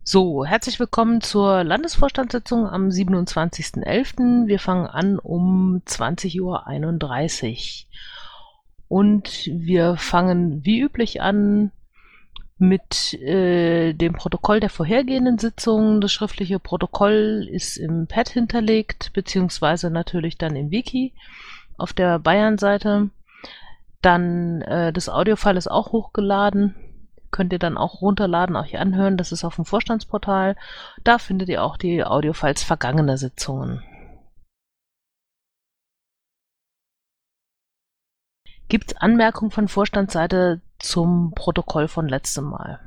So, herzlich willkommen zur Landesvorstandssitzung am 27.11. Wir fangen an um 20:31 Uhr. Und wir fangen wie üblich an mit dem Protokoll der vorhergehenden Sitzung. Das schriftliche Protokoll ist im Pad hinterlegt, beziehungsweise natürlich dann im Wiki auf der Bayern-Seite. Dann das Audiofile ist auch hochgeladen. Könnt ihr dann auch runterladen, euch anhören. Das ist auf dem Vorstandsportal. Da findet ihr auch die Audiofiles vergangener Sitzungen. Gibt es Anmerkungen von Vorstandsseite zum Protokoll von letztem Mal?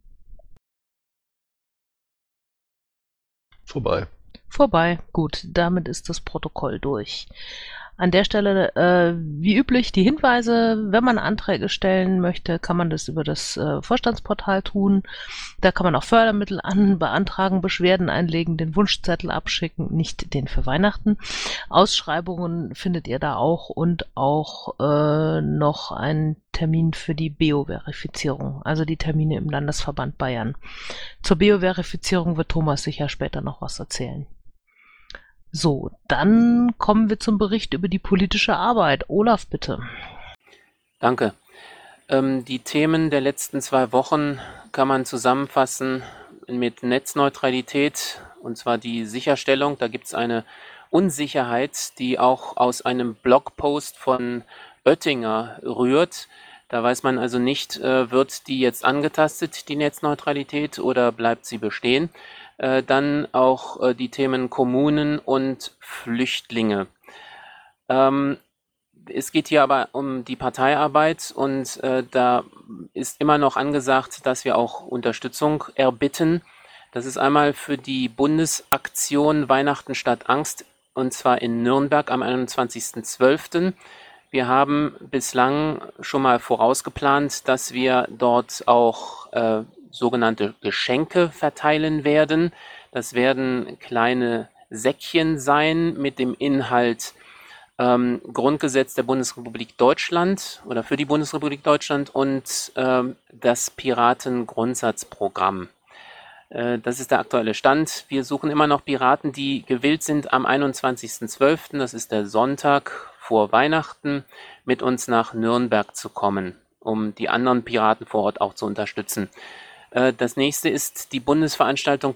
Vorbei. Vorbei. Gut, damit ist das Protokoll durch. An der Stelle, wie üblich, die Hinweise. Wenn man Anträge stellen möchte, kann man das über das Vorstandsportal tun. Da kann man auch Fördermittel beantragen, Beschwerden einlegen, den Wunschzettel abschicken, nicht den für Weihnachten. Ausschreibungen findet ihr da auch und auch noch einen Termin für die Beo-Verifizierung, also die Termine im Landesverband Bayern. Zur Beo-Verifizierung wird Thomas sicher später noch was erzählen. So, dann kommen wir zum Bericht über die politische Arbeit. Olaf, bitte. Danke. Die Themen der letzten 2 Wochen kann man zusammenfassen mit Netzneutralität, und zwar die Sicherstellung. Da gibt es eine Unsicherheit, die auch aus einem Blogpost von Oettinger rührt. Da weiß man also nicht, wird die jetzt angetastet, die Netzneutralität, oder bleibt sie bestehen? Dann auch die Themen Kommunen und Flüchtlinge. Es geht hier aber um die Parteiarbeit und da ist immer noch angesagt, dass wir auch Unterstützung erbitten. Das ist einmal für die Bundesaktion Weihnachten statt Angst, und zwar in Nürnberg am 21.12. Wir haben bislang schon mal vorausgeplant, dass wir dort auch sogenannte Geschenke verteilen werden. Das werden kleine Säckchen sein mit dem Inhalt Grundgesetz der Bundesrepublik Deutschland oder für die Bundesrepublik Deutschland und das Piratengrundsatzprogramm. Das ist der aktuelle Stand. Wir suchen immer noch Piraten, die gewillt sind, am 21.12., das ist der Sonntag vor Weihnachten, mit uns nach Nürnberg zu kommen, um die anderen Piraten vor Ort auch zu unterstützen. Das nächste ist die Bundesveranstaltung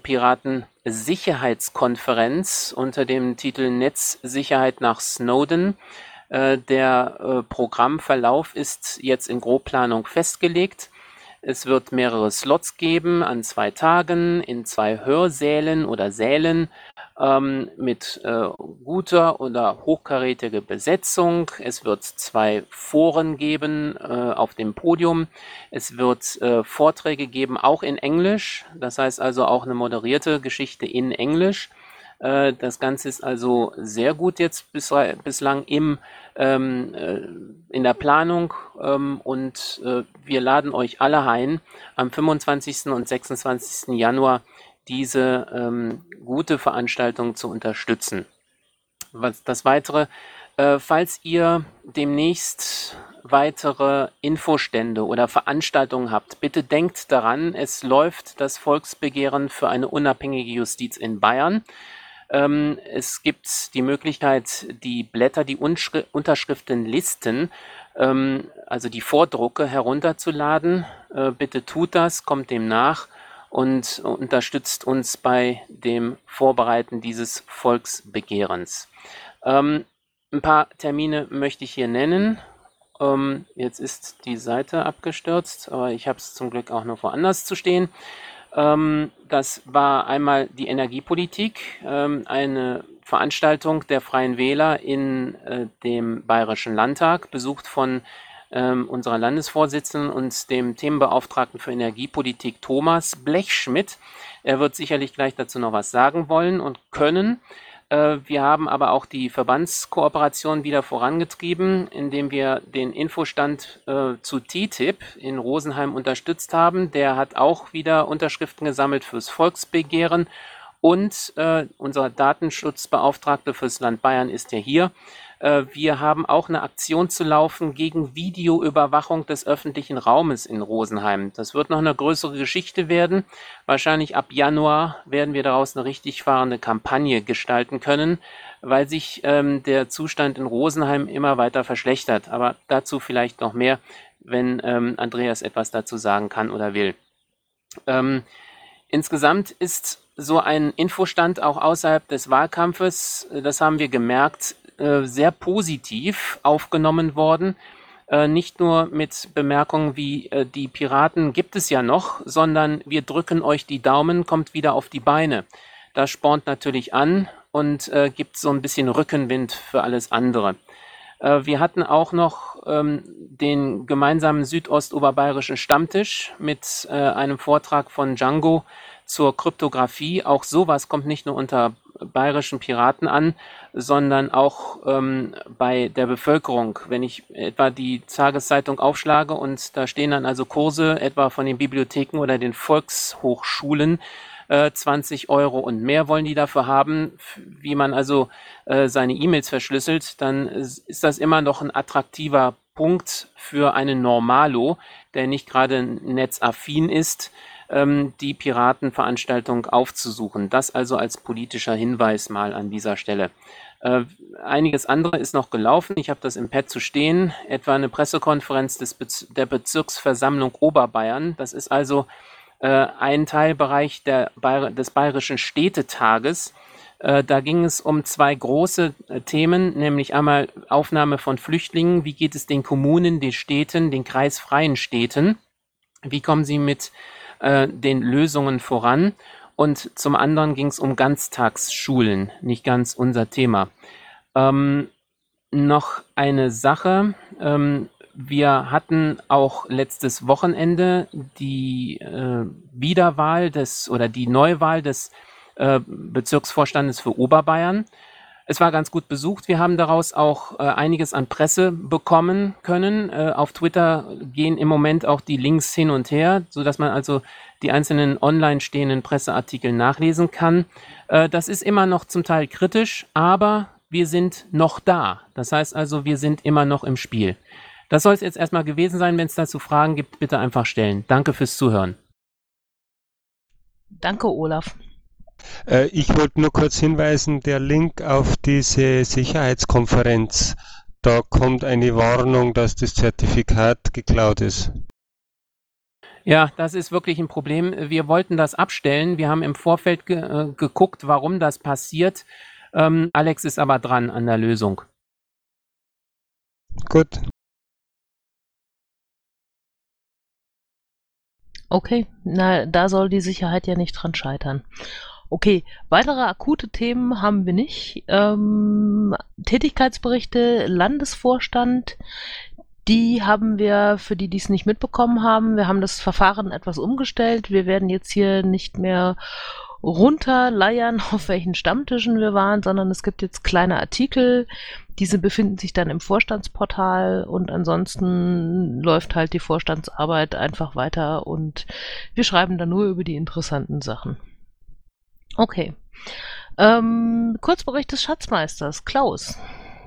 Piraten-Sicherheitskonferenz unter dem Titel Netzsicherheit nach Snowden. Der Programmverlauf ist jetzt in Grobplanung festgelegt. Es wird mehrere Slots geben an 2 Tagen in 2 Hörsälen oder Sälen mit guter oder hochkarätiger Besetzung. Es wird 2 Foren geben auf dem Podium. Es wird Vorträge geben, auch in Englisch. Das heißt also auch eine moderierte Geschichte in Englisch. Das Ganze ist also sehr gut jetzt bislang in der Planung und wir laden euch alle ein, am 25. und 26. Januar diese gute Veranstaltung zu unterstützen. Das Weitere, falls ihr demnächst weitere Infostände oder Veranstaltungen habt, bitte denkt daran, es läuft das Volksbegehren für eine unabhängige Justiz in Bayern. Es gibt die Möglichkeit, die Blätter, die Unterschriftenlisten, also die Vordrucke herunterzuladen. Bitte tut das, kommt dem nach und unterstützt uns bei dem Vorbereiten dieses Volksbegehrens. Ein paar Termine möchte ich hier nennen. Jetzt ist die Seite abgestürzt, aber ich habe es zum Glück auch noch woanders zu stehen. Das war einmal die Energiepolitik, eine Veranstaltung der Freien Wähler in dem Bayerischen Landtag, besucht von unserer Landesvorsitzenden und dem Themenbeauftragten für Energiepolitik Thomas Blechschmidt. Er wird sicherlich gleich dazu noch was sagen wollen und können. Wir haben aber auch die Verbandskooperation wieder vorangetrieben, indem wir den Infostand zu TTIP in Rosenheim unterstützt haben. Der hat auch wieder Unterschriften gesammelt fürs Volksbegehren und unser Datenschutzbeauftragte fürs Land Bayern ist ja hier. Wir haben auch eine Aktion zu laufen gegen Videoüberwachung des öffentlichen Raumes in Rosenheim. Das wird noch eine größere Geschichte werden. Wahrscheinlich ab Januar werden wir daraus eine richtig fahrende Kampagne gestalten können, weil sich der Zustand in Rosenheim immer weiter verschlechtert. Aber dazu vielleicht noch mehr, wenn Andreas etwas dazu sagen kann oder will. Insgesamt ist so ein Infostand auch außerhalb des Wahlkampfes, das haben wir gemerkt, sehr positiv aufgenommen worden. Nicht nur mit Bemerkungen wie die Piraten gibt es ja noch, sondern wir drücken euch die Daumen, kommt wieder auf die Beine. Das spornt natürlich an und gibt so ein bisschen Rückenwind für alles andere. Wir hatten auch noch den gemeinsamen südostoberbayerischen Stammtisch mit einem Vortrag von Django zur Kryptographie. Auch sowas kommt nicht nur unter bayerischen Piraten an, sondern auch bei der Bevölkerung. Wenn ich etwa die Tageszeitung aufschlage und da stehen dann also Kurse etwa von den Bibliotheken oder den Volkshochschulen, 20 Euro und mehr wollen die dafür haben, wie man also seine E-Mails verschlüsselt, dann ist das immer noch ein attraktiver Punkt für einen Normalo, der nicht gerade netzaffin ist, die Piratenveranstaltung aufzusuchen. Das also als politischer Hinweis mal an dieser Stelle. Einiges andere ist noch gelaufen. Ich habe das im Pad zu stehen, etwa eine Pressekonferenz der Bezirksversammlung Oberbayern. Das ist also ein Teilbereich des Bayerischen Städtetages. Da ging es um zwei große Themen, nämlich einmal Aufnahme von Flüchtlingen. Wie geht es den Kommunen, den Städten, den kreisfreien Städten? Wie kommen sie mit den Lösungen voran? Und zum anderen ging es um Ganztagsschulen, nicht ganz unser Thema. Noch eine Sache. Wir hatten auch letztes Wochenende die Wiederwahl die Neuwahl des Bezirksvorstandes für Oberbayern. Es war ganz gut besucht. Wir haben daraus auch einiges an Presse bekommen können. Auf Twitter gehen im Moment auch die Links hin und her, sodass man also die einzelnen online stehenden Presseartikel nachlesen kann. Das ist immer noch zum Teil kritisch, aber wir sind noch da. Das heißt also, wir sind immer noch im Spiel. Das soll es jetzt erstmal gewesen sein. Wenn es dazu Fragen gibt, bitte einfach stellen. Danke fürs Zuhören. Danke, Olaf. Ich wollte nur kurz hinweisen, der Link auf diese Sicherheitskonferenz, da kommt eine Warnung, dass das Zertifikat geklaut ist. Ja, das ist wirklich ein Problem. Wir wollten das abstellen. Wir haben im Vorfeld geguckt, warum das passiert. Alex ist aber dran an der Lösung. Gut. Okay, na, da soll die Sicherheit ja nicht dran scheitern. Okay, weitere akute Themen haben wir nicht. Tätigkeitsberichte, Landesvorstand, die haben wir, für die es nicht mitbekommen haben, wir haben das Verfahren etwas umgestellt. Wir werden jetzt hier nicht mehr runterleiern, auf welchen Stammtischen wir waren, sondern es gibt jetzt kleine Artikel. Diese befinden sich dann im Vorstandsportal und ansonsten läuft halt die Vorstandsarbeit einfach weiter und wir schreiben dann nur über die interessanten Sachen. Okay. Kurzbericht des Schatzmeisters. Klaus.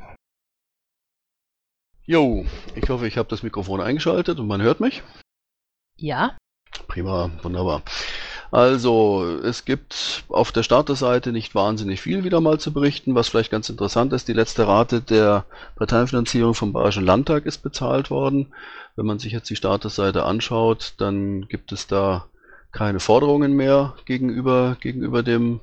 Jo, ich hoffe, ich habe das Mikrofon eingeschaltet und man hört mich. Ja. Prima, wunderbar. Also, es gibt auf der Starterseite nicht wahnsinnig viel wieder mal zu berichten. Was vielleicht ganz interessant ist, die letzte Rate der Parteienfinanzierung vom Bayerischen Landtag ist bezahlt worden. Wenn man sich jetzt die Starterseite anschaut, dann gibt es da keine Forderungen mehr gegenüber dem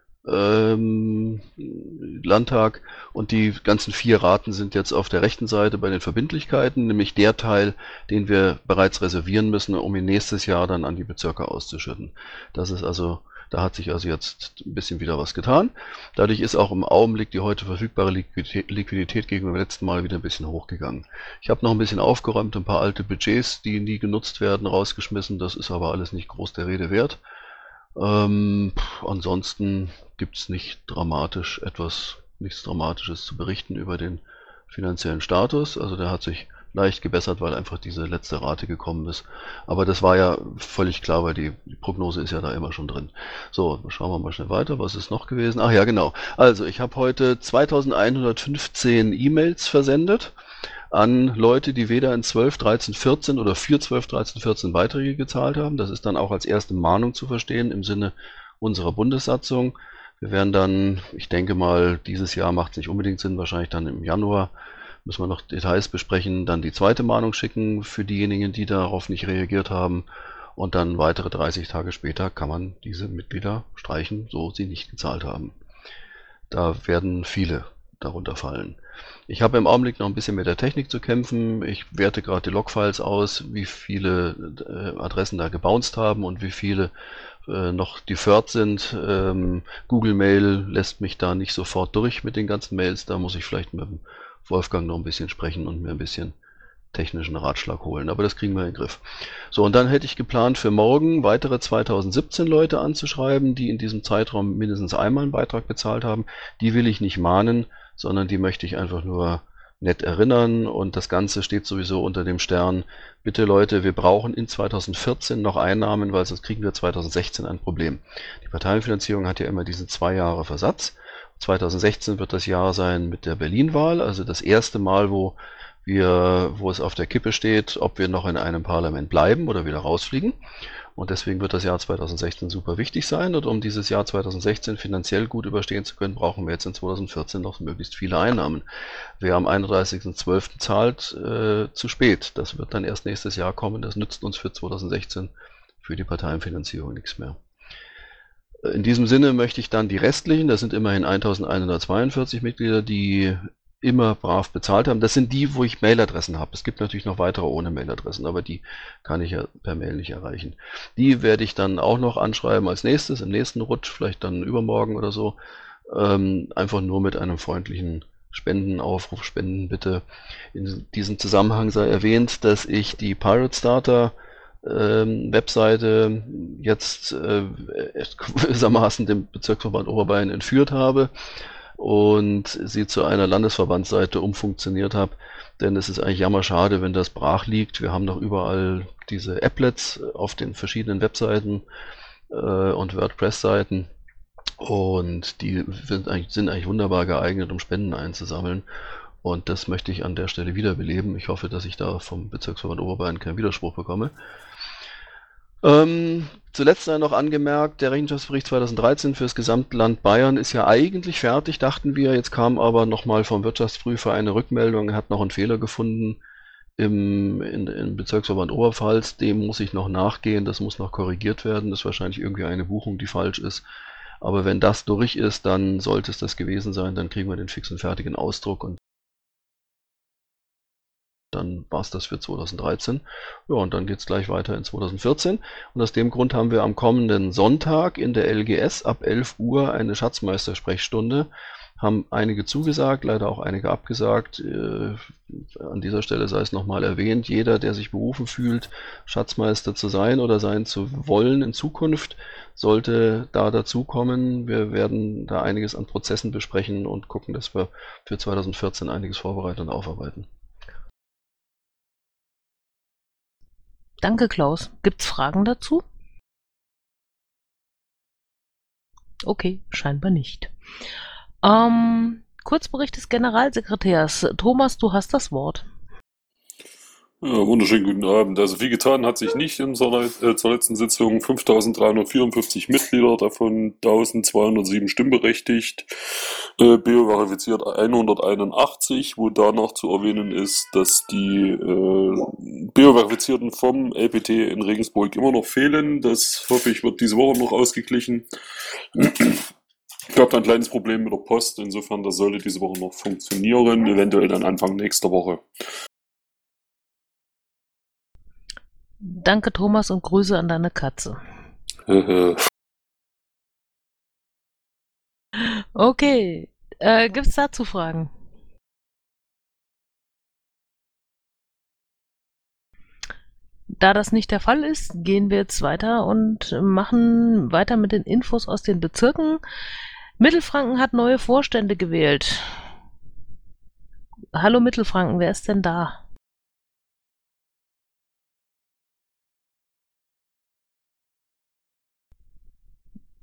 Landtag, und die ganzen 4 Raten sind jetzt auf der rechten Seite bei den Verbindlichkeiten, nämlich der Teil, den wir bereits reservieren müssen, um ihn nächstes Jahr dann an die Bezirke auszuschütten. Das ist also, da hat sich also jetzt ein bisschen wieder was getan. Dadurch ist auch im Augenblick die heute verfügbare Liquidität gegenüber dem letzten Mal wieder ein bisschen hochgegangen. Ich habe noch ein bisschen aufgeräumt, ein paar alte Budgets, die nie genutzt werden, rausgeschmissen. Das ist aber alles nicht groß der Rede wert. Ansonsten gibt es nichts Dramatisches zu berichten über den finanziellen Status. Also der hat sich leicht gebessert, weil einfach diese letzte Rate gekommen ist. Aber das war ja völlig klar, weil die Prognose ist ja da immer schon drin. So, schauen wir mal schnell weiter. Was ist noch gewesen? Ach ja, genau. Also, ich habe heute 2115 E-Mails versendet an Leute, die weder in 12, 13, 14 oder für 12, 13, 14 Beiträge gezahlt haben. Das ist dann auch als erste Mahnung zu verstehen im Sinne unserer Bundessatzung. Wir werden dann, ich denke mal, dieses Jahr macht es nicht unbedingt Sinn, wahrscheinlich dann im Januar müssen wir noch Details besprechen, dann die zweite Mahnung schicken für diejenigen, die darauf nicht reagiert haben. Und dann weitere 30 Tage später kann man diese Mitglieder streichen, so sie nicht gezahlt haben. Da werden viele darunter fallen. Ich habe im Augenblick noch ein bisschen mit der Technik zu kämpfen. Ich werte gerade die Logfiles aus, wie viele Adressen da gebounced haben und wie viele noch deferred sind. Google Mail lässt mich da nicht sofort durch mit den ganzen Mails. Da muss ich vielleicht mit dem Wolfgang noch ein bisschen sprechen und mir ein bisschen technischen Ratschlag holen. Aber das kriegen wir in den Griff. So, und dann hätte ich geplant, für morgen weitere 2017 Leute anzuschreiben, die in diesem Zeitraum mindestens einmal einen Beitrag bezahlt haben. Die will ich nicht mahnen, sondern die möchte ich einfach nur nett erinnern. Und das Ganze steht sowieso unter dem Stern: Bitte Leute, wir brauchen in 2014 noch Einnahmen, weil sonst kriegen wir 2016 ein Problem. Die Parteienfinanzierung hat ja immer diesen 2 Jahre Versatz. 2016 wird das Jahr sein mit der Berlin-Wahl, also das erste Mal, wo es auf der Kippe steht, ob wir noch in einem Parlament bleiben oder wieder rausfliegen. Und deswegen wird das Jahr 2016 super wichtig sein. Und um dieses Jahr 2016 finanziell gut überstehen zu können, brauchen wir jetzt in 2014 noch möglichst viele Einnahmen. Wer am 31.12. zahlt, zu spät. Das wird dann erst nächstes Jahr kommen. Das nützt uns für 2016 für die Parteienfinanzierung nichts mehr. In diesem Sinne möchte ich dann die restlichen, das sind immerhin 1142 Mitglieder, die immer brav bezahlt haben. Das sind die, wo ich Mailadressen habe. Es gibt natürlich noch weitere ohne Mailadressen, aber die kann ich ja per Mail nicht erreichen. Die werde ich dann auch noch anschreiben als nächstes, im nächsten Rutsch, vielleicht dann übermorgen oder so. Einfach nur mit einem freundlichen Spendenaufruf, Spendenbitte. In diesem Zusammenhang sei erwähnt, dass ich die Pirate Starter Webseite jetzt gewissermaßen dem Bezirksverband Oberbayern entführt habe und sie zu einer Landesverbandsseite umfunktioniert habe, denn es ist eigentlich jammerschade, wenn das brach liegt. Wir haben noch überall diese Applets auf den verschiedenen Webseiten und WordPress-Seiten und die sind eigentlich wunderbar geeignet, um Spenden einzusammeln. Und das möchte ich an der Stelle wiederbeleben. Ich hoffe, dass ich da vom Bezirksverband Oberbayern keinen Widerspruch bekomme. Zuletzt sei noch angemerkt, der Rechenschaftsbericht 2013 für das Gesamtland Bayern ist ja eigentlich fertig, dachten wir. Jetzt kam aber nochmal vom Wirtschaftsprüfer eine Rückmeldung, er hat noch einen Fehler gefunden im Bezirksverband Oberpfalz. Dem muss ich noch nachgehen, das muss noch korrigiert werden. Das ist wahrscheinlich irgendwie eine Buchung, die falsch ist. Aber wenn das durch ist, dann sollte es das gewesen sein. Dann kriegen wir den fix und fertigen Ausdruck und dann war es das für 2013. Ja, und dann geht es gleich weiter in 2014. Und aus dem Grund haben wir am kommenden Sonntag in der LGS ab 11 Uhr eine Schatzmeister-Sprechstunde. Haben einige zugesagt, leider auch einige abgesagt. An dieser Stelle sei es nochmal erwähnt, jeder, der sich berufen fühlt, Schatzmeister zu sein oder sein zu wollen in Zukunft, sollte da dazukommen. Wir werden da einiges an Prozessen besprechen und gucken, dass wir für 2014 einiges vorbereiten und aufarbeiten. Danke, Klaus. Gibt's Fragen dazu? Okay, scheinbar nicht. Kurzbericht des Generalsekretärs. Thomas, du hast das Wort. Ja, wunderschönen guten Abend. Also viel getan hat sich nicht zur letzten Sitzung. 5.354 Mitglieder, davon 1.207 stimmberechtigt, bio-verifiziert 181, wo da noch zu erwähnen ist, dass die bio-verifizierten vom LPT in Regensburg immer noch fehlen. Das hoffe ich, wird diese Woche noch ausgeglichen. Gab da ein kleines Problem mit der Post, insofern das sollte diese Woche noch funktionieren, eventuell dann Anfang nächster Woche. Danke, Thomas, und Grüße an deine Katze. Okay, gibt's dazu Fragen? Da das nicht der Fall ist, gehen wir jetzt weiter und machen weiter mit den Infos aus den Bezirken. Mittelfranken hat neue Vorstände gewählt. Hallo Mittelfranken, wer ist denn da?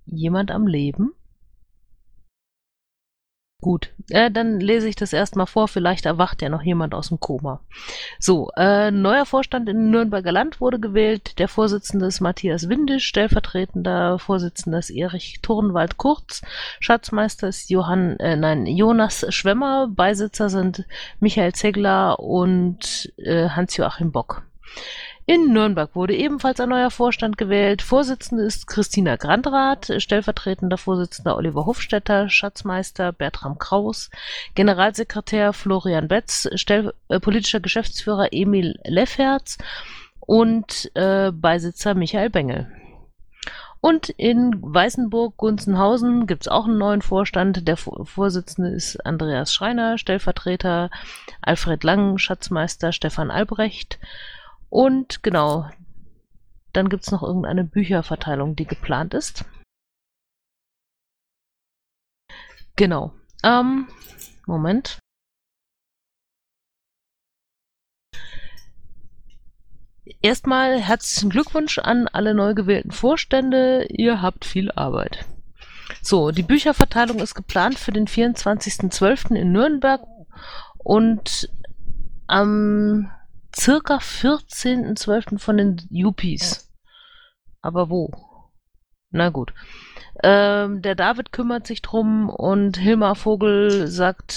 jemand am Leben? Gut, dann lese ich das erstmal vor, vielleicht erwacht ja noch jemand aus dem Koma. So, neuer Vorstand in Nürnberger Land wurde gewählt. Der Vorsitzende ist Matthias Windisch, stellvertretender Vorsitzender ist Erich Turnwald-Kurz, Schatzmeister ist Jonas Schwemmer, Beisitzer sind Michael Zegler und Hans-Joachim Bock. In Nürnberg wurde ebenfalls ein neuer Vorstand gewählt. Vorsitzende ist Christina Grandrath, stellvertretender Vorsitzender Oliver Hofstetter, Schatzmeister Bertram Kraus, Generalsekretär Florian Betz, politischer Geschäftsführer Emil Lefferts und Beisitzer Michael Bengel. Und in Weißenburg-Gunzenhausen gibt es auch einen neuen Vorstand. Der Vorsitzende ist Andreas Schreiner, Stellvertreter Alfred Lang, Schatzmeister Stefan Albrecht. Und genau, dann gibt es noch irgendeine Bücherverteilung, die geplant ist. Genau. Moment. Erstmal herzlichen Glückwunsch an alle neu gewählten Vorstände. Ihr habt viel Arbeit. So, die Bücherverteilung ist geplant für den 24.12. in Nürnberg und am circa 14.12. von den Yuppies. Aber wo? Na gut. Der David kümmert sich drum und Hilmar Vogel sagt,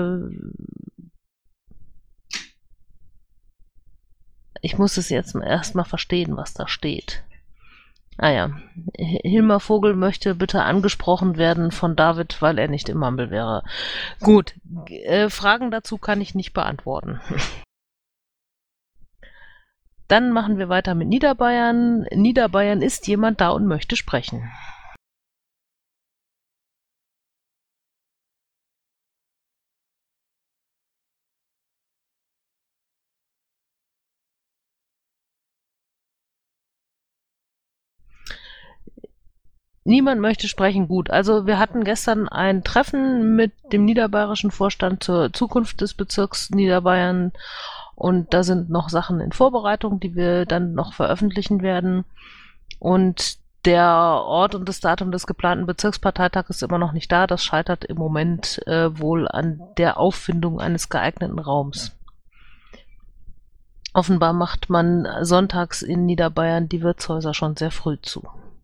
ich muss es jetzt erstmal verstehen, was da steht. Ah ja, Hilmar Vogel möchte bitte angesprochen werden von David, weil er nicht im Mumble wäre. Gut, Fragen dazu kann ich nicht beantworten. Dann machen wir weiter mit Niederbayern. Niederbayern ist jemand da und möchte sprechen. Niemand möchte sprechen. Gut, also wir hatten gestern ein Treffen mit dem niederbayerischen Vorstand zur Zukunft des Bezirks Niederbayern. Und da sind noch Sachen in Vorbereitung, die wir dann noch veröffentlichen werden. Und der Ort und das Datum des geplanten Bezirksparteitags ist immer noch nicht da. Das scheitert im Moment wohl an der Auffindung eines geeigneten Raums. Offenbar macht man sonntags in Niederbayern die Wirtshäuser schon sehr früh zu.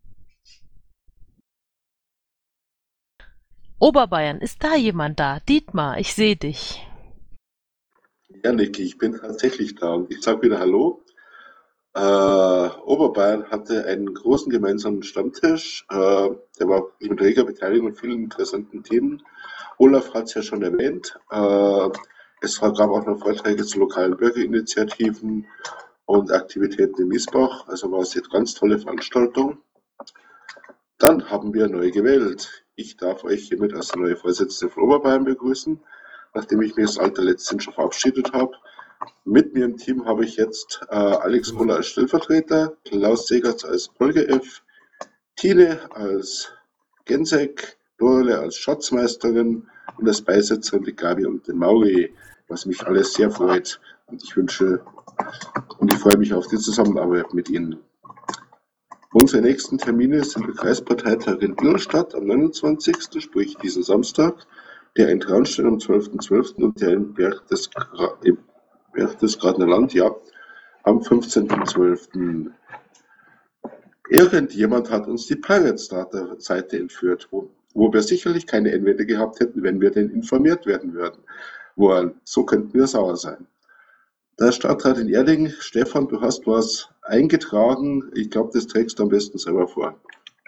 Oberbayern, ist da jemand da? Dietmar, ich sehe dich. Ja, Niki, ich bin tatsächlich da und ich sage wieder Hallo. Oberbayern hatte einen großen gemeinsamen Stammtisch. Der war mit reger Beteiligung und vielen interessanten Themen. Olaf hat es ja schon erwähnt. Es gab auch noch Vorträge zu lokalen Bürgerinitiativen und Aktivitäten in Miesbach. Also war es eine ganz tolle Veranstaltung. Dann haben wir neu gewählt. Ich darf euch hiermit als neue Vorsitzende von Oberbayern begrüßen, nachdem ich mich das Alter letztens schon verabschiedet habe. Mit mir im Team habe ich jetzt Alex Muller als Stellvertreter, Klaus Segertz als Polge-F, Tine als Gensek, Dorle als Schatzmeisterin und als Beisitzerin die Gabi und den Mauri, was mich alles sehr freut. Und ich freue mich auf die Zusammenarbeit mit Ihnen. Unsere nächsten Termine sind der Kreisparteitag in Ingolstadt am 29., sprich diesen Samstag, der in Traunstein am 12.12. und der in Berchtesgadener Land, ja, am 15.12. Irgendjemand hat uns die Pirates Data Seite entführt, wo wir sicherlich keine Einwände gehabt hätten, wenn wir denn informiert werden würden. So könnten wir sauer sein. Der Stadtrat in Erding, Stefan, du hast was eingetragen. Ich glaube, das trägst du am besten selber vor.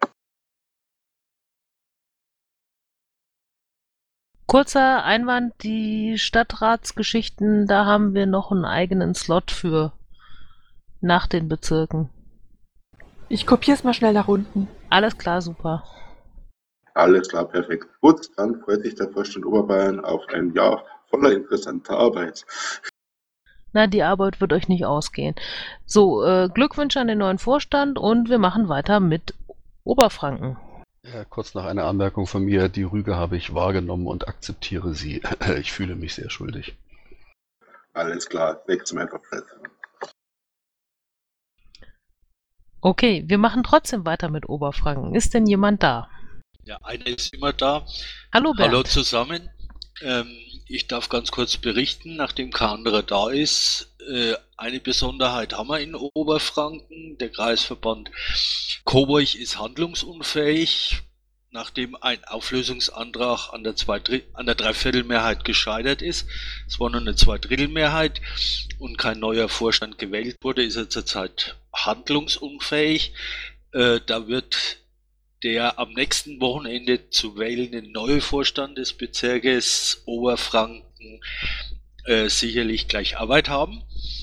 Kurzer Einwand, die Stadtratsgeschichten, da haben wir noch einen eigenen Slot für nach den Bezirken. Ich kopiere es mal schnell nach unten. Alles klar, super. Alles klar, perfekt. Gut, dann freut sich der Vorstand Oberbayern auf ein Jahr voller interessanter Arbeit. Na, die Arbeit wird euch nicht ausgehen. So, Glückwünsche an den neuen Vorstand und wir machen weiter mit Oberfranken. Ja, kurz nach einer Anmerkung von mir, die Rüge habe ich wahrgenommen und akzeptiere sie. Ich fühle mich sehr schuldig. Alles klar, weg zum Einfachheit. Okay, wir machen trotzdem weiter mit Oberfranken. Ist denn jemand da? Ja, einer ist immer da. Hallo Bernd. Hallo zusammen. Ich darf ganz kurz berichten, nachdem kein anderer da ist. Eine Besonderheit haben wir in Oberfranken. Der Kreisverband Coburg ist handlungsunfähig, nachdem ein Auflösungsantrag an der Dreiviertelmehrheit gescheitert ist. Es war nur eine Zweidrittelmehrheit und kein neuer Vorstand gewählt wurde, ist er zurzeit handlungsunfähig. Da wird der am nächsten Wochenende zu wählende neue Vorstand des Bezirkes Oberfranken sicherlich gleich Arbeit haben.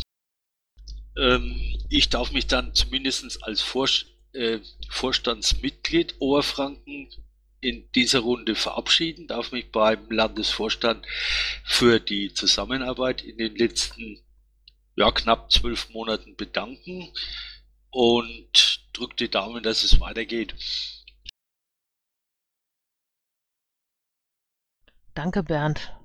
Ich darf mich dann zumindest als Vorstandsmitglied Oberfranken in dieser Runde verabschieden, darf mich beim Landesvorstand für die Zusammenarbeit in den letzten knapp 12 Monaten bedanken und drücke die Daumen, dass es weitergeht. Danke, Bernd.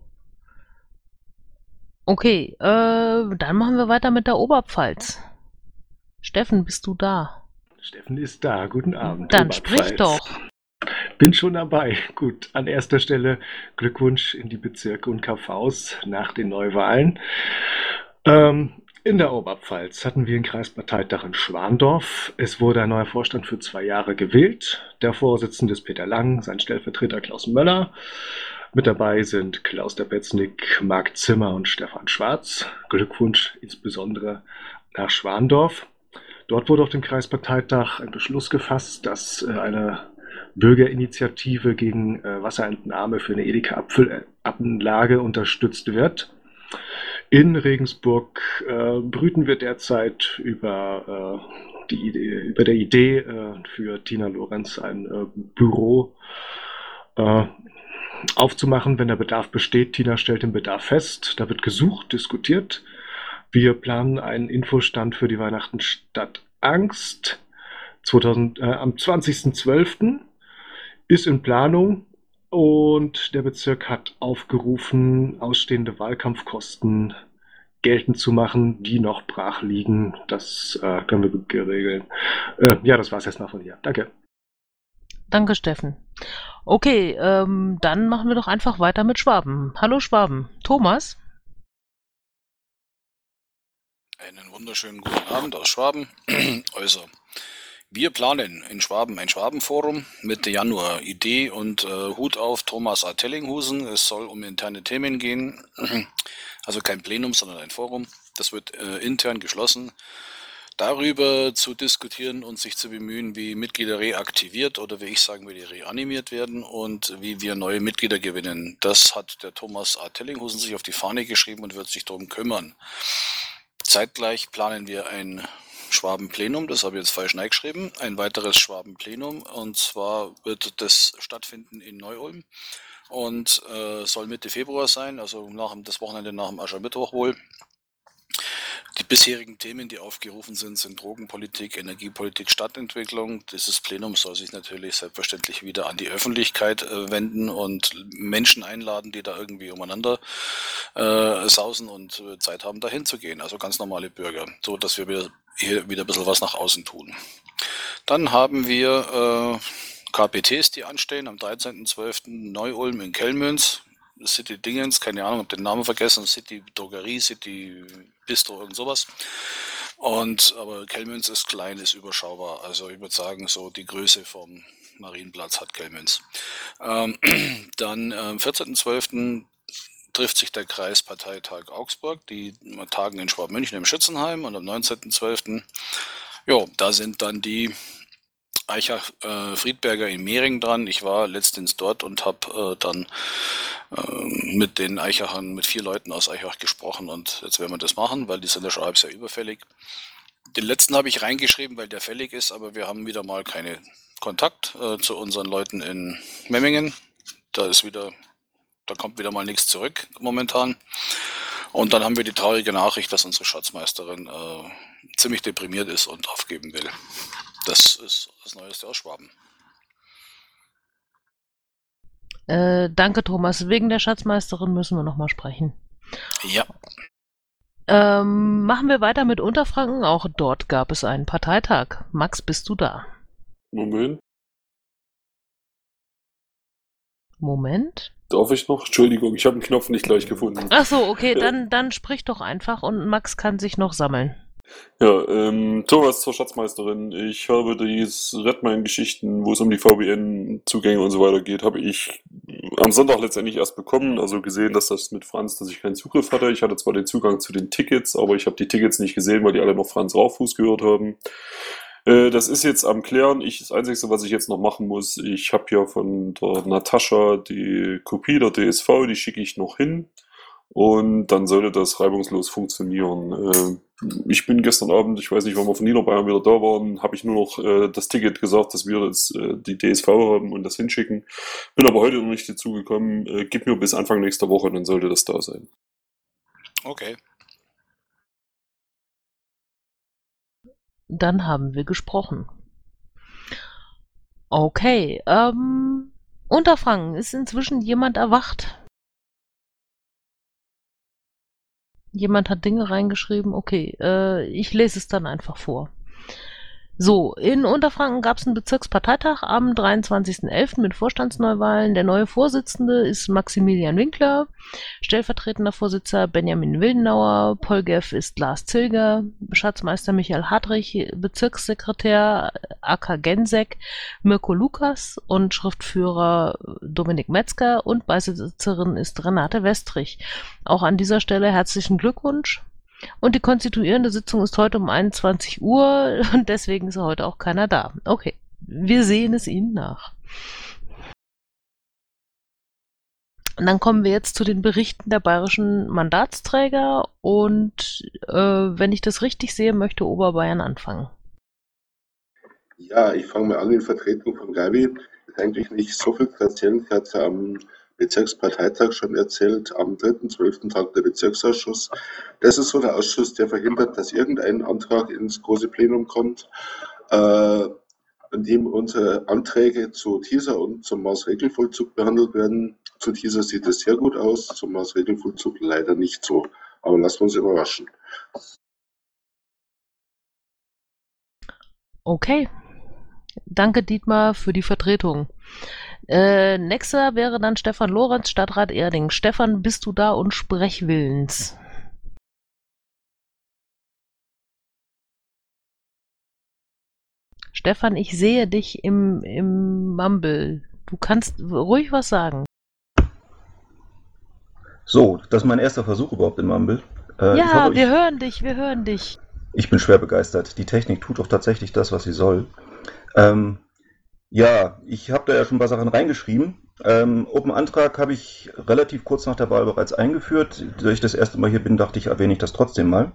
Okay, dann machen wir weiter mit der Oberpfalz. Steffen, bist du da? Steffen ist da. Guten Abend. Dann sprich doch. Bin schon dabei. Gut, an erster Stelle Glückwunsch in die Bezirke und KVs nach den Neuwahlen. In der Oberpfalz hatten wir einen Kreisparteitag in Schwandorf. Es wurde ein neuer Vorstand für 2 Jahre gewählt. Der Vorsitzende ist Peter Lang, sein Stellvertreter Klaus Möller. Mit dabei sind Klaus der Betznik, Marc Zimmer und Stefan Schwarz. Glückwunsch insbesondere nach Schwandorf. Dort wurde auf dem Kreisparteitag ein Beschluss gefasst, dass eine Bürgerinitiative gegen Wasserentnahme für eine Edeka-Abfüllanlage unterstützt wird. In Regensburg brüten wir derzeit über der Idee für Tina Lorenz ein Büro aufzumachen, wenn der Bedarf besteht. Tina stellt den Bedarf fest. Da wird gesucht, diskutiert. Wir planen einen Infostand für die Weihnachten statt Angst. Am 20.12. ist in Planung und der Bezirk hat aufgerufen, ausstehende Wahlkampfkosten geltend zu machen, die noch brach liegen. Das können wir geregeln. Das war's erstmal von hier. Danke. Danke, Steffen. Okay, dann machen wir doch einfach weiter mit Schwaben. Hallo Schwaben. Thomas? Einen wunderschönen guten Abend aus Schwaben. Also, wir planen in Schwaben ein Schwabenforum Mitte Januar. Idee und Hut auf Thomas A. Tellinghusen. Es soll um interne Themen gehen. Also kein Plenum, sondern ein Forum. Das wird intern geschlossen. Darüber zu diskutieren und sich zu bemühen, wie Mitglieder reaktiviert oder wie ich sagen würde, reanimiert werden und wie wir neue Mitglieder gewinnen. Das hat der Thomas A. Tellinghusen sich auf die Fahne geschrieben und wird sich darum kümmern. Zeitgleich planen wir ein Schwabenplenum, das habe ich jetzt falsch reingeschrieben, ein weiteres Schwabenplenum, und zwar wird das stattfinden in Neu-Ulm und soll Mitte Februar sein, also das Wochenende nach dem Aschermittwoch wohl. Die bisherigen Themen, die aufgerufen sind Drogenpolitik, Energiepolitik, Stadtentwicklung. Dieses Plenum soll sich natürlich selbstverständlich wieder an die Öffentlichkeit wenden und Menschen einladen, die da irgendwie umeinander sausen und Zeit haben, dahin zu gehen. Also ganz normale Bürger, so dass wir hier wieder ein bisschen was nach außen tun. Dann haben wir KPTs, die anstehen, am 13.12. Neu-Ulm in Kellmünz. City Dingens, keine Ahnung, habe den Namen vergessen, City Drogerie, City Bistro, irgend sowas. Aber Kellmünz ist klein, ist überschaubar. Also ich würde sagen, so die Größe vom Marienplatz hat Kellmünz. Dann am 14.12. trifft sich der Kreisparteitag Augsburg. Die tagen in Schwabmünchen im Schützenheim, und am 19.12. Da sind dann die Eichach-Friedberger in Mehring dran. Ich war letztens dort und habe dann mit den Eichachern, mit 4 Leuten aus Eichach gesprochen, und jetzt werden wir das machen, weil die sind ja schon halb sehr überfällig. Den letzten habe ich reingeschrieben, weil der fällig ist, aber wir haben wieder mal keinen Kontakt zu unseren Leuten in Memmingen. Da kommt wieder mal nichts zurück momentan. Und dann haben wir die traurige Nachricht, dass unsere Schatzmeisterin ziemlich deprimiert ist und aufgeben will. Das ist das Neueste aus Schwaben. Danke, Thomas. Wegen der Schatzmeisterin müssen wir nochmal sprechen. Ja. Machen wir weiter mit Unterfranken. Auch dort gab es einen Parteitag. Max, bist du da? Moment. Darf ich noch? Entschuldigung, ich habe den Knopf nicht gleich gefunden. Ach so, okay, dann sprich doch einfach und Max kann sich noch sammeln. Ja, Thomas zur Schatzmeisterin. Ich habe die Redmine-Geschichten, wo es um die VPN-Zugänge und so weiter geht, habe ich am Sonntag letztendlich erst bekommen. Also gesehen, dass das mit Franz, dass ich keinen Zugriff hatte. Ich hatte zwar den Zugang zu den Tickets, aber ich habe die Tickets nicht gesehen, weil die alle noch Franz Rauchfuß gehört haben. Das ist jetzt am Klären. Das Einzige, was ich jetzt noch machen muss, ich habe ja von der Natascha die Kopie der DSV, die schicke ich noch hin. Und dann sollte das reibungslos funktionieren. Ich bin gestern Abend, ich weiß nicht, wann wir von Niederbayern wieder da waren, habe ich nur noch das Ticket gesagt, dass wir jetzt die DSV haben und das hinschicken. Bin aber heute noch nicht dazu gekommen. Gib mir bis Anfang nächster Woche, dann sollte das da sein. Okay. Dann haben wir gesprochen. Okay, Unterfranken, ist inzwischen jemand erwacht? Jemand hat Dinge reingeschrieben? Okay, ich lese es dann einfach vor. So, in Unterfranken gab es einen Bezirksparteitag am 23.11. mit Vorstandsneuwahlen. Der neue Vorsitzende ist Maximilian Winkler, stellvertretender Vorsitzender Benjamin Wildenauer, Polgev ist Lars Zilger, Schatzmeister Michael Hartrich, Bezirkssekretär Aka Gensek, Mirko Lukas und Schriftführer Dominik Metzger und Beisitzerin ist Renate Westrich. Auch an dieser Stelle herzlichen Glückwunsch. Und die konstituierende Sitzung ist heute um 21 Uhr und deswegen ist heute auch keiner da. Okay, wir sehen es Ihnen nach. Und dann kommen wir jetzt zu den Berichten der bayerischen Mandatsträger und wenn ich das richtig sehe, möchte Oberbayern anfangen. Ja, ich fange mal an in Vertretung von Gabi. Ist eigentlich nicht so viel zu erzählen. Sie hat es ja am Bezirksparteitag schon erzählt, am 3.12. Tag der Bezirksausschuss. Das ist so der Ausschuss, der verhindert, dass irgendein Antrag ins große Plenum kommt, in dem unsere Anträge zu TISA und zum Maßregelvollzug behandelt werden. Zu TISA sieht es sehr gut aus, zum Maßregelvollzug leider nicht so. Aber lassen wir uns überraschen. Okay. Danke, Dietmar, für die Vertretung. Nächster wäre dann Stefan Lorenz, Stadtrat Erding. Stefan, bist du da und sprechwillens? Stefan, ich sehe dich im Mumble. Du kannst ruhig was sagen. So, das ist mein erster Versuch überhaupt im Mumble. Ja, hoffe, wir hören dich. Ich bin schwer begeistert. Die Technik tut doch tatsächlich das, was sie soll. Ja, ich habe da ja schon ein paar Sachen reingeschrieben. Open Antrag habe ich relativ kurz nach der Wahl bereits eingeführt. Da ich das erste Mal hier bin, dachte ich, erwähne ich das trotzdem mal.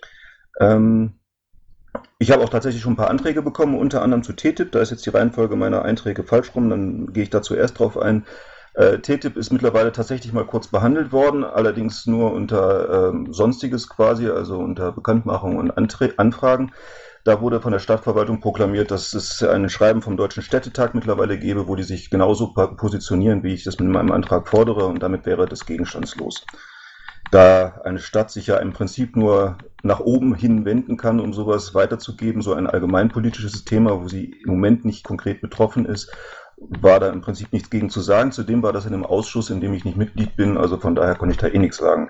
Ich habe auch tatsächlich schon ein paar Anträge bekommen, unter anderem zu TTIP. Da ist jetzt die Reihenfolge meiner Einträge falsch rum, dann gehe ich da zuerst drauf ein. TTIP ist mittlerweile tatsächlich mal kurz behandelt worden, allerdings nur unter Sonstiges quasi, also unter Bekanntmachung und Anfragen. Da wurde von der Stadtverwaltung proklamiert, dass es ein Schreiben vom Deutschen Städtetag mittlerweile gäbe, wo die sich genauso positionieren, wie ich das mit meinem Antrag fordere, und damit wäre das gegenstandslos. Da eine Stadt sich ja im Prinzip nur nach oben hin wenden kann, um sowas weiterzugeben, so ein allgemeinpolitisches Thema, wo sie im Moment nicht konkret betroffen ist, war da im Prinzip nichts gegen zu sagen. Zudem war das in einem Ausschuss, in dem ich nicht Mitglied bin, also von daher konnte ich da eh nichts sagen.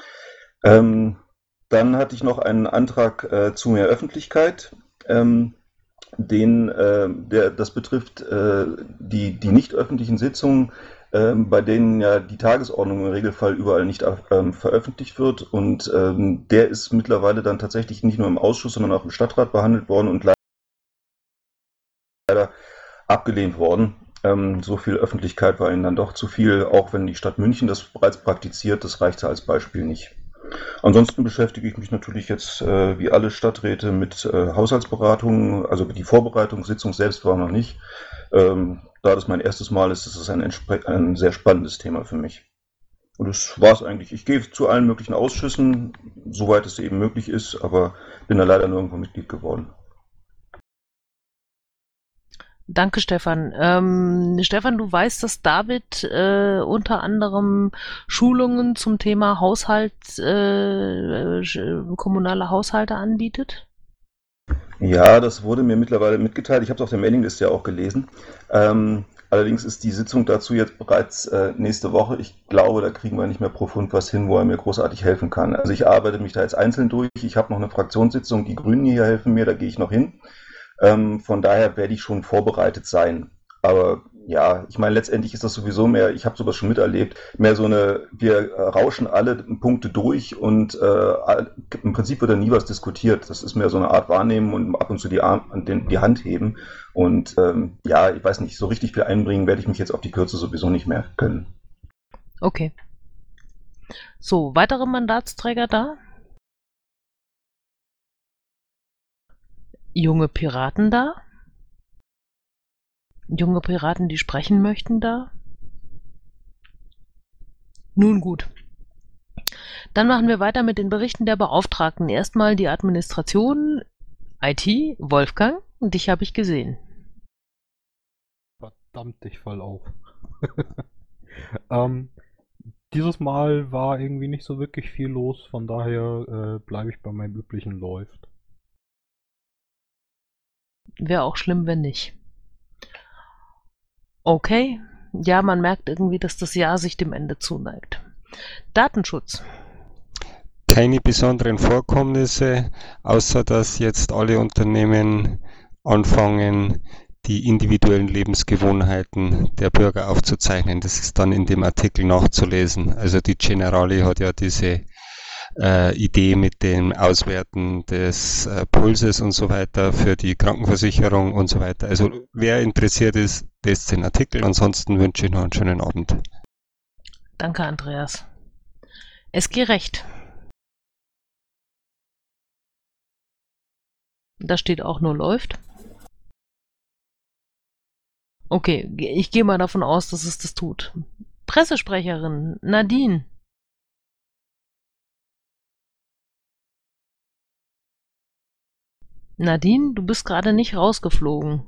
Dann hatte ich noch einen Antrag zu mehr Öffentlichkeit, das betrifft die nicht öffentlichen Sitzungen, bei denen ja die Tagesordnung im Regelfall überall nicht veröffentlicht wird, und der ist mittlerweile dann tatsächlich nicht nur im Ausschuss, sondern auch im Stadtrat behandelt worden und leider abgelehnt worden. So viel Öffentlichkeit war ihnen dann doch zu viel, auch wenn die Stadt München das bereits praktiziert, das reichte als Beispiel nicht. Ansonsten beschäftige ich mich natürlich jetzt wie alle Stadträte mit Haushaltsberatungen, also die Vorbereitungssitzung selbst war noch nicht. Da das mein erstes Mal ist, ist es ein sehr spannendes Thema für mich. Und das war es eigentlich. Ich gehe zu allen möglichen Ausschüssen, soweit es eben möglich ist, aber bin da leider nirgendwo Mitglied geworden. Danke, Stefan. Stefan, du weißt, dass David unter anderem Schulungen zum Thema Haushalt, kommunale Haushalte anbietet? Ja, das wurde mir mittlerweile mitgeteilt. Ich habe es auf der Mailingliste ja auch gelesen. Allerdings ist die Sitzung dazu jetzt bereits nächste Woche. Ich glaube, da kriegen wir nicht mehr profund was hin, wo er mir großartig helfen kann. Also ich arbeite mich da jetzt einzeln durch. Ich habe noch eine Fraktionssitzung. Die Grünen hier helfen mir, da gehe ich noch hin. Von daher werde ich schon vorbereitet sein. Aber ja, ich meine, letztendlich ist das sowieso mehr, ich habe sowas schon miterlebt, mehr so eine, wir rauschen alle Punkte durch und im Prinzip wird da nie was diskutiert. Das ist mehr so eine Art Wahrnehmen und ab und zu die Hand heben. Und ja, ich weiß nicht, so richtig viel einbringen werde ich mich jetzt auf die Kürze sowieso nicht mehr können. Okay. So, weitere Mandatsträger da? Junge Piraten da? Junge Piraten, die sprechen möchten da? Nun gut. Dann machen wir weiter mit den Berichten der Beauftragten. Erstmal die Administration, IT, Wolfgang, dich habe ich gesehen. Verdammt, ich fall auf. Dieses Mal war irgendwie nicht so wirklich viel los, von daher bleibe ich bei meinem üblichen läuft. Wäre auch schlimm, wenn nicht. Okay. Ja, man merkt irgendwie, dass das Jahr sich dem Ende zuneigt. Datenschutz. Keine besonderen Vorkommnisse, außer dass jetzt alle Unternehmen anfangen, die individuellen Lebensgewohnheiten der Bürger aufzuzeichnen. Das ist dann in dem Artikel nachzulesen. Also die Generali hat ja diese Idee mit dem Auswerten des Pulses und so weiter für die Krankenversicherung und so weiter. Also wer interessiert ist, lest den Artikel. Ansonsten wünsche ich noch einen schönen Abend. Danke, Andreas. SG Recht. Da steht auch nur läuft. Okay, ich gehe mal davon aus, dass es das tut. Pressesprecherin Nadine. Nadine, du bist gerade nicht rausgeflogen.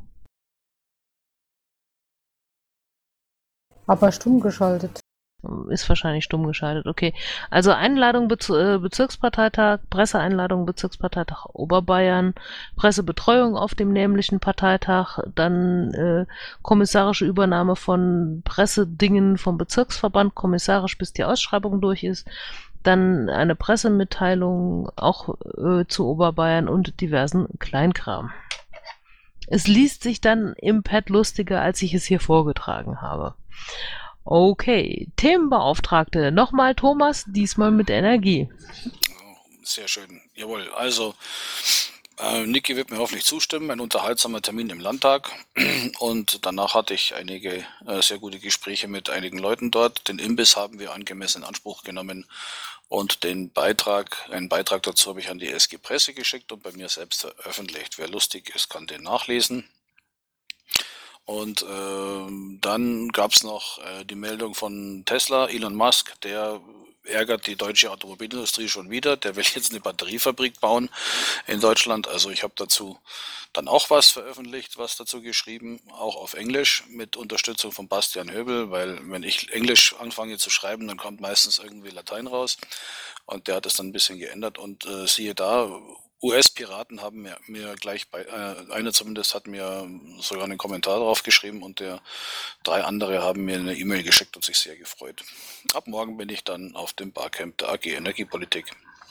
Aber stumm geschaltet. Ist wahrscheinlich stumm geschaltet, okay. Also Einladung Bezirksparteitag, Presseeinladung Bezirksparteitag Oberbayern, Pressebetreuung auf dem nämlichen Parteitag, dann kommissarische Übernahme von Pressedingen vom Bezirksverband, kommissarisch bis die Ausschreibung durch ist, dann eine Pressemitteilung auch zu Oberbayern und diversen Kleinkram. Es liest sich dann im Pad lustiger, als ich es hier vorgetragen habe. Okay, Themenbeauftragte. Nochmal Thomas, diesmal mit Energie. Sehr schön. Jawohl, also Niki wird mir hoffentlich zustimmen. Ein unterhaltsamer Termin im Landtag. Und danach hatte ich einige sehr gute Gespräche mit einigen Leuten dort. Den Imbiss haben wir angemessen in Anspruch genommen. Und einen Beitrag dazu habe ich an die SG Presse geschickt und bei mir selbst veröffentlicht. Wer lustig ist, kann den nachlesen. Und dann gab es noch die Meldung von Tesla, Elon Musk, der ärgert die deutsche Automobilindustrie schon wieder. Der will jetzt eine Batteriefabrik bauen in Deutschland. Also ich habe dazu dann auch was veröffentlicht, was dazu geschrieben, auch auf Englisch mit Unterstützung von Bastian Höbel, weil wenn ich Englisch anfange zu schreiben, dann kommt meistens irgendwie Latein raus. Und der hat es dann ein bisschen geändert und siehe da, US-Piraten haben mir gleich einer zumindest hat mir sogar einen Kommentar drauf geschrieben und 3 andere haben mir eine E-Mail geschickt und sich sehr gefreut. Ab morgen bin ich dann auf dem Barcamp der AG Energiepolitik.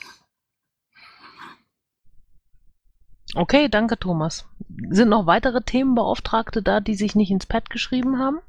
Okay, danke Thomas. Sind noch weitere Themenbeauftragte da, die sich nicht ins Pad geschrieben haben?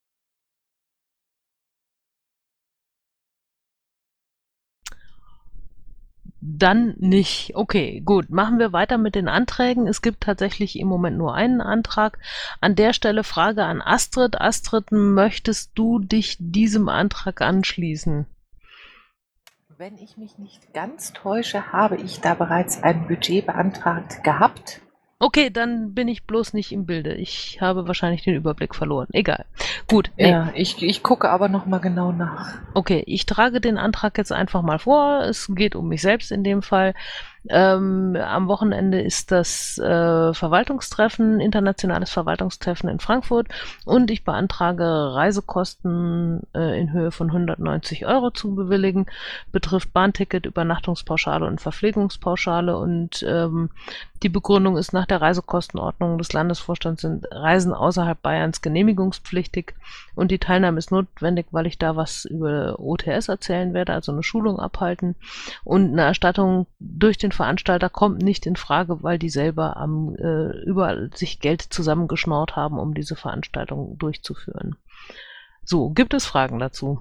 Dann nicht. Okay, gut. Machen wir weiter mit den Anträgen. Es gibt tatsächlich im Moment nur einen Antrag. An der Stelle Frage an Astrid. Astrid, möchtest du dich diesem Antrag anschließen? Wenn ich mich nicht ganz täusche, habe ich da bereits ein Budget beantragt gehabt. Okay, dann bin ich bloß nicht im Bilde. Ich habe wahrscheinlich den Überblick verloren. Egal. Gut. Nee. Ja, ich gucke aber nochmal genau nach. Okay, ich trage den Antrag jetzt einfach mal vor. Es geht um mich selbst in dem Fall. Am Wochenende ist das Verwaltungstreffen, internationales Verwaltungstreffen in Frankfurt und ich beantrage Reisekosten in Höhe von 190 € zu bewilligen. Betrifft Bahnticket, Übernachtungspauschale und Verpflegungspauschale und die Begründung ist, nach der Reisekostenordnung des Landesvorstands sind Reisen außerhalb Bayerns genehmigungspflichtig und die Teilnahme ist notwendig, weil ich da was über OTS erzählen werde, also eine Schulung abhalten. Und eine Erstattung durch den Veranstalter kommt nicht in Frage, weil die selber überall sich Geld zusammengeschnort haben, um diese Veranstaltung durchzuführen. So, gibt es Fragen dazu?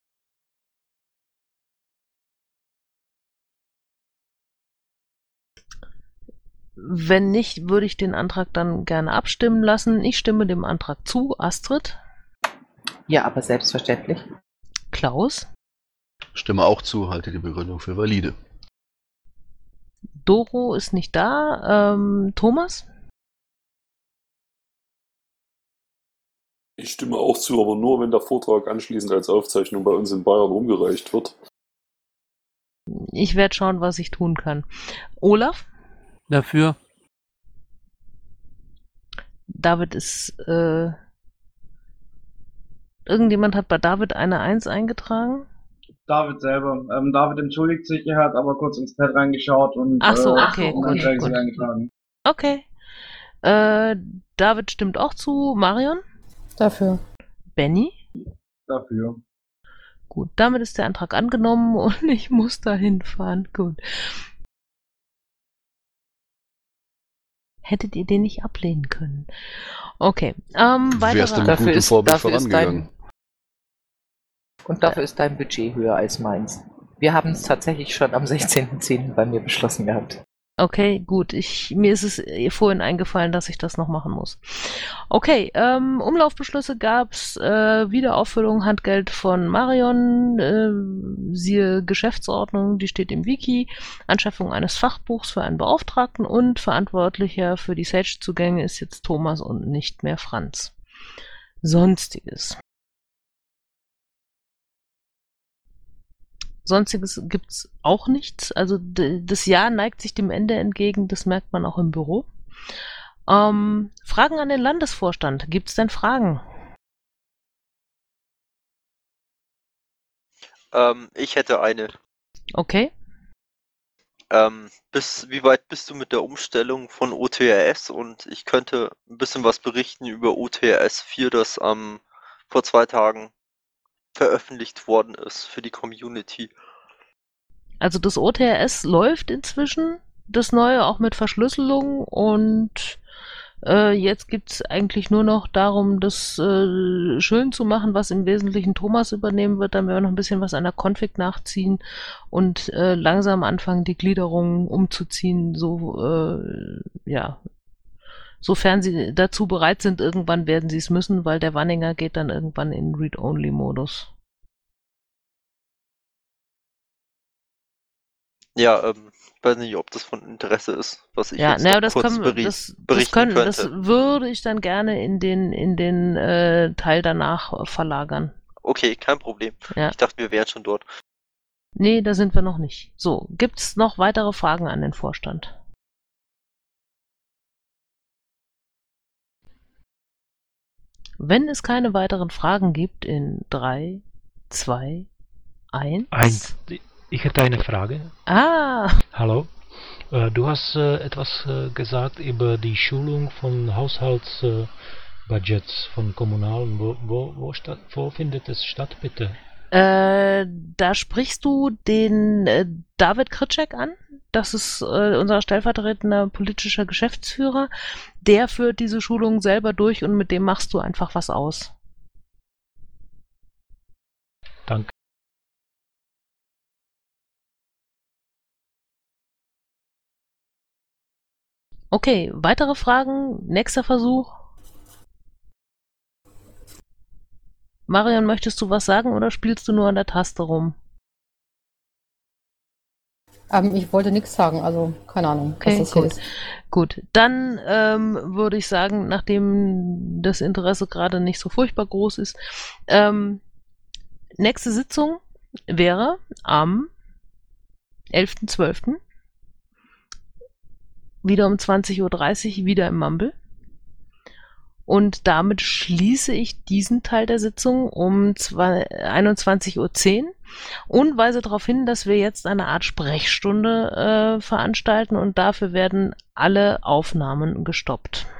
Wenn nicht, würde ich den Antrag dann gerne abstimmen lassen. Ich stimme dem Antrag zu. Astrid? Ja, aber selbstverständlich. Klaus? Stimme auch zu, halte die Begründung für valide. Doro ist nicht da. Thomas? Ich stimme auch zu, aber nur, wenn der Vortrag anschließend als Aufzeichnung bei uns in Bayern umgereicht wird. Ich werde schauen, was ich tun kann. Olaf? Dafür. David ist. Irgendjemand hat bei David eine 1 eingetragen? David selber. David entschuldigt sich, er hat aber kurz ins Pad reingeschaut und Ach so, okay, gut. eingetragen. Okay. David stimmt auch zu. Marion? Dafür. Benny? Dafür. Gut, damit ist der Antrag angenommen und ich muss da hinfahren. Gut. Hättet ihr den nicht ablehnen können? Okay. Wärst du mit gutem Vorbild vorangegangen. Und dafür ist dein Budget höher als meins. Wir haben es tatsächlich schon am 16.10. bei mir beschlossen gehabt. Okay, gut. Mir ist es vorhin eingefallen, dass ich das noch machen muss. Okay, Umlaufbeschlüsse gab's, Wiederauffüllung Handgeld von Marion, siehe Geschäftsordnung, die steht im Wiki, Anschaffung eines Fachbuchs für einen Beauftragten und Verantwortlicher für die Sage-Zugänge ist jetzt Thomas und nicht mehr Franz. Sonstiges. Sonstiges gibt's auch nichts. Also das Jahr neigt sich dem Ende entgegen, das merkt man auch im Büro. Fragen an den Landesvorstand. Gibt's denn Fragen? Ich hätte eine. Okay. Wie weit bist du mit der Umstellung von OTRS? Und ich könnte ein bisschen was berichten über OTRS 4, das vor 2 Tagen veröffentlicht worden ist für die Community. Also das OTRS läuft inzwischen, das neue auch mit Verschlüsselung und jetzt gibt es eigentlich nur noch darum, das schön zu machen, was im Wesentlichen Thomas übernehmen wird. Dann werden wir noch ein bisschen was an der Config nachziehen und langsam anfangen, die Gliederungen umzuziehen, so ja. Sofern sie dazu bereit sind, irgendwann werden sie es müssen, weil der Wanninger geht dann irgendwann in Read-Only-Modus. Ja, ich weiß nicht, ob das von Interesse ist, was ich ja, jetzt noch das kurz berichten könnte. Das würde ich dann gerne in den Teil danach verlagern. Okay, kein Problem. Ja. Ich dachte, wir wären schon dort. Nee, da sind wir noch nicht. So, gibt's noch weitere Fragen an den Vorstand? Wenn es keine weiteren Fragen gibt, in 3, 2, 1. Ich hätte eine Frage. Hallo. Du hast etwas gesagt über die Schulung von Haushaltsbudgets von Kommunalen. Wo findet es statt, bitte? Da sprichst du den David Kritschek an. Das ist unser stellvertretender politischer Geschäftsführer. Der führt diese Schulung selber durch und mit dem machst du einfach was aus. Danke. Okay, weitere Fragen? Nächster Versuch. Marion, möchtest du was sagen oder spielst du nur an der Taste rum? Ich wollte nichts sagen, also keine Ahnung, Okay, was das hier gut. ist. Gut, dann würde ich sagen, nachdem das Interesse gerade nicht so furchtbar groß ist, nächste Sitzung wäre am 11.12. wieder um 20:30 Uhr wieder im Mumble. Und damit schließe ich diesen Teil der Sitzung um 21:10 Uhr und weise darauf hin, dass wir jetzt eine Art Sprechstunde veranstalten und dafür werden alle Aufnahmen gestoppt.